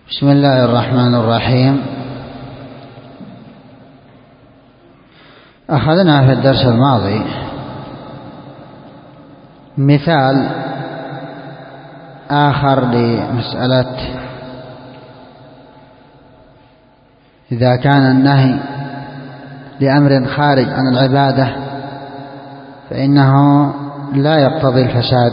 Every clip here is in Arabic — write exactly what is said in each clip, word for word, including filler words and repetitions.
بسم الله الرحمن الرحيم. أخذنا في الدرس الماضي مثال آخر لمسألة إذا كان النهي لأمر خارج عن العبادة فإنه لا يقتضي الفساد.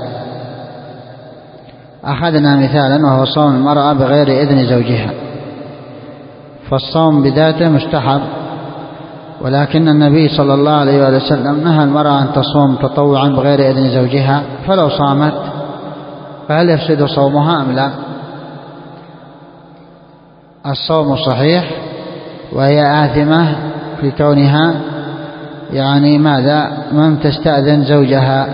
أخذنا مثالا وهو صوم المرأة بغير إذن زوجها، فالصوم بذاته مستحب، ولكن النبي صلى الله عليه وسلم نهى المرأة أن تصوم تطوعا بغير إذن زوجها، فلو صامت فهل يفسد صومها أم لا؟ الصوم صحيح وهي آثمة في كونها يعني ماذا لم تستأذن زوجها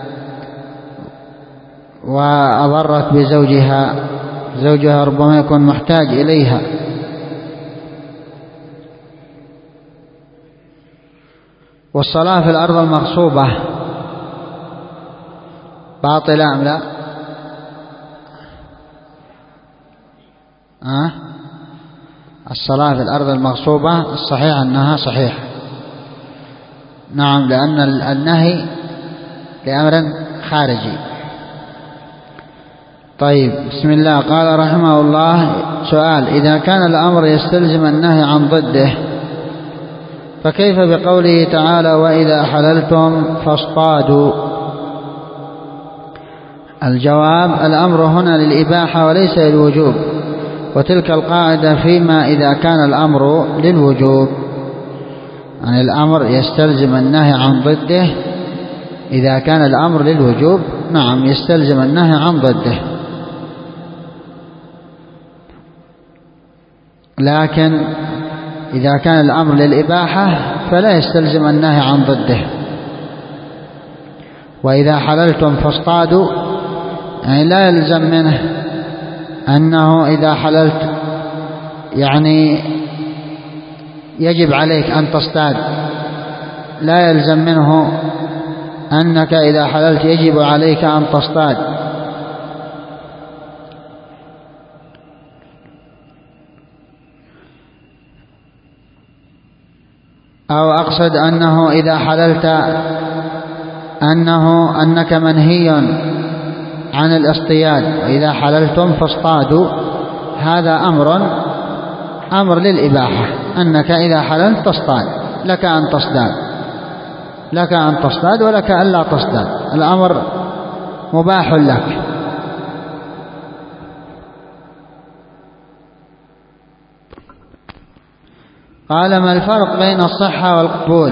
وأضرت بزوجها، زوجها ربما يكون محتاج إليها. والصلاة في الأرض المغصوبة باطلة أم لا؟ أه؟ الصلاة في الأرض المغصوبة الصحيح أنها صحيحة، نعم، لأن النهي لأمر خارجي. طيب، بسم الله. قال رحمه الله: سؤال: إذا كان الأمر يستلزم النهي عن ضده فكيف بقوله تعالى: وإذا حللتم فاصطادوا؟ الجواب: الأمر هنا للإباحة وليس للوجوب، وتلك القاعدة فيما إذا كان الأمر للوجوب، يعني الأمر يستلزم النهي عن ضده. إذا كان الأمر للوجوب نعم يستلزم النهي عن ضده، لكن إذا كان الأمر للإباحة فلا يستلزم النهي عن ضده. وإذا حللتم فاصطادوا يعني لا يلزم منه أنه إذا حللت يعني يجب عليك أن تصطاد، لا يلزم منه أنك إذا حللت يجب عليك أن تصطاد. أو أقصد أنه إذا حللت أنه أنك منهي عن الاصطياد، وإذا حللتم فاصطادوا، هذا أمر أمر للإباحة، أنك إذا حللت تصطاد، لك أن تصطاد، لك أن تصطاد ولك أن لا تصطاد، الأمر مباح لك. قال: ما الفرق بين الصحة والقبول؟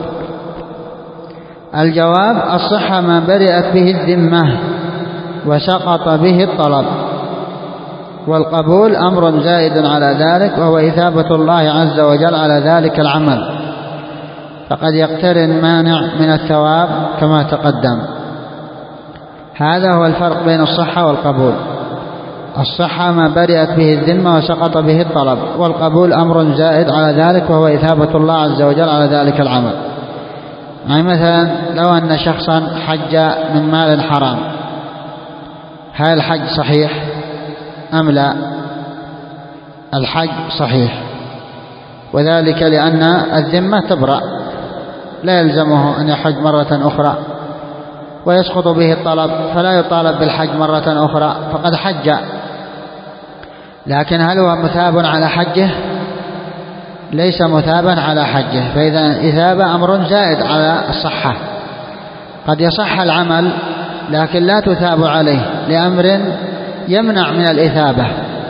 الجواب: الصحة ما برئت به الذمة وسقط به الطلب، والقبول أمر زائد على ذلك وهو إثابة الله عز وجل على ذلك العمل، فقد يقترن مانع من الثواب كما تقدم. هذا هو الفرق بين الصحة والقبول. الصحة ما برئت به الذمة وسقط به الطلب، والقبول أمر زائد على ذلك وهو إثابة الله عز وجل على ذلك العمل. يعني مثلا لو أن شخصا حج من مال حرام، هل الحج صحيح أم لا؟ الحج صحيح، وذلك لأن الذمة تبرأ، لا يلزمه أن يحج مرة أخرى، ويسقط به الطلب فلا يطالب بالحج مرة أخرى، فقد حج. لكن هل هو مثاب على حجه؟ ليس مثابا على حجه، فإذا الإثابة أمر زائد على الصحة. قد يصح العمل لكن لا تثاب عليه لأمر يمنع من الإثابة.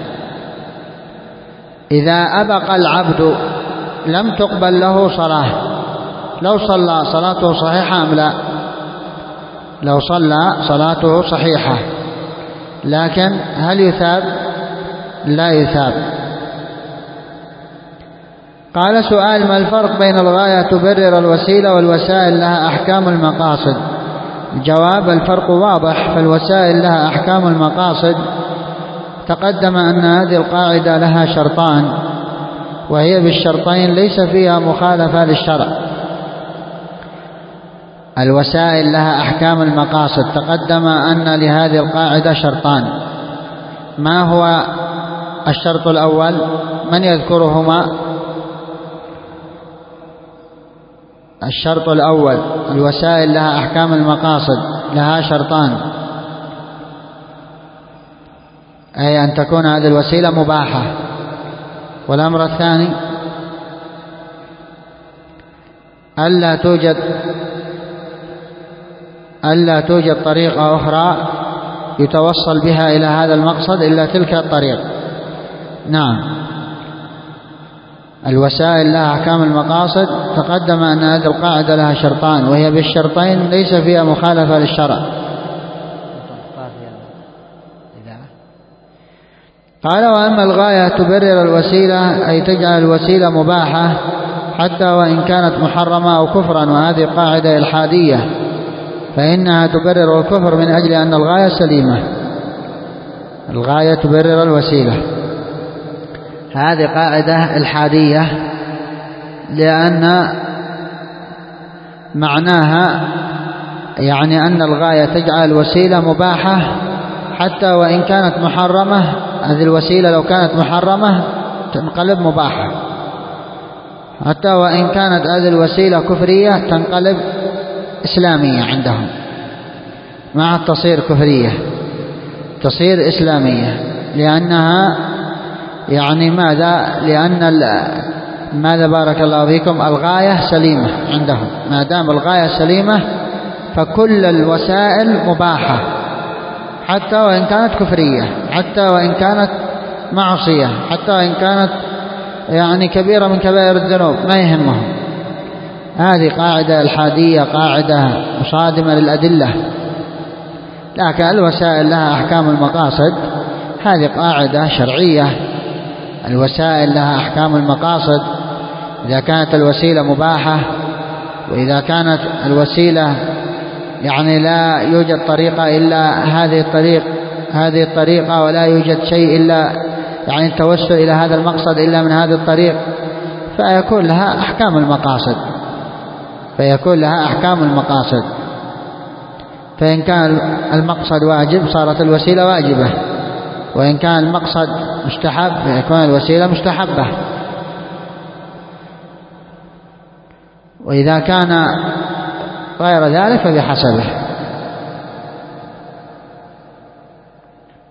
إذا أبق العبد لم تقبل له صلاة، لو صلى صلاته صحيحة أم لا؟ لو صلى صلاته صحيحة، لكن هل يثاب؟ لا يثاب. قال: سؤال: ما الفرق بين الغاية تبرر الوسيلة والوسائل لها أحكام المقاصد؟ الجواب: الفرق واضح، فالوسائل لها أحكام المقاصد. تقدم أن هذه القاعدة لها شرطان، وهي بالشرطين ليس فيها مخالفة للشرع. الوسائل لها أحكام المقاصد، تقدم أن لهذه القاعدة شرطان. ما هو الشرط الأول من يذكرهما؟ الشرط الأول الوسائل لها أحكام المقاصد، لها شرطان، أي أن تكون هذه الوسيلة مباحة. والأمر الثاني ألا توجد ألا توجد طريقة أخرى يتوصل بها إلى هذا المقصد إلا تلك الطريق. نعم، الوسائل لها أحكام المقاصد، تقدم أن هذه القاعدة لها شرطان، وهي بالشرطين ليس فيها مخالفة للشرع. قال: وأما الغاية تبرر الوسيلة، أي تجعل الوسيلة مباحة حتى وإن كانت محرمة أو كفرا، وهذه قاعدة إلحادية، فإنها تبرر الكفر من أجل أن الغاية سليمة. الغاية تبرر الوسيلة، هذه قاعدة إلحادية، لأن معناها يعني أن الغاية تجعل الوسيلة مباحة حتى وإن كانت محرمة. هذه الوسيلة لو كانت محرمة تنقلب مباحة، حتى وإن كانت هذه الوسيلة كفرية تنقلب إسلامية عندهم، مع تصير كفرية تصير إسلامية، لأنها يعني ماذا؟ لأن ماذا بارك الله فيكم؟ الغاية سليمة عندهم. ما دام الغاية سليمة فكل الوسائل مباحة حتى وإن كانت كفرية، حتى وإن كانت معصية، حتى وإن كانت يعني كبيرة من كبائر الذنوب، ما يهمهم. هذه قاعدة الحادية، قاعدة مصادمة للأدلة. لكن الوسائل لها أحكام المقاصد، هذه قاعدة شرعية. الوسائل لها أحكام المقاصد، إذا كانت الوسيلة مباحة، وإذا كانت الوسيلة يعني لا يوجد طريقة إلا هذه الطريق هذه الطريقة ولا يوجد شيء إلا يعني التوسل إلى هذا المقصد إلا من هذه الطريق، فيكون لها أحكام المقاصد فيكون لها أحكام المقاصد فإن كان المقصد واجب صارت الوسيلة واجبة، وإن كان المقصد مستحب فيكون الوسيلة مستحبة، وإذا كان غير ذلك فبحسبه.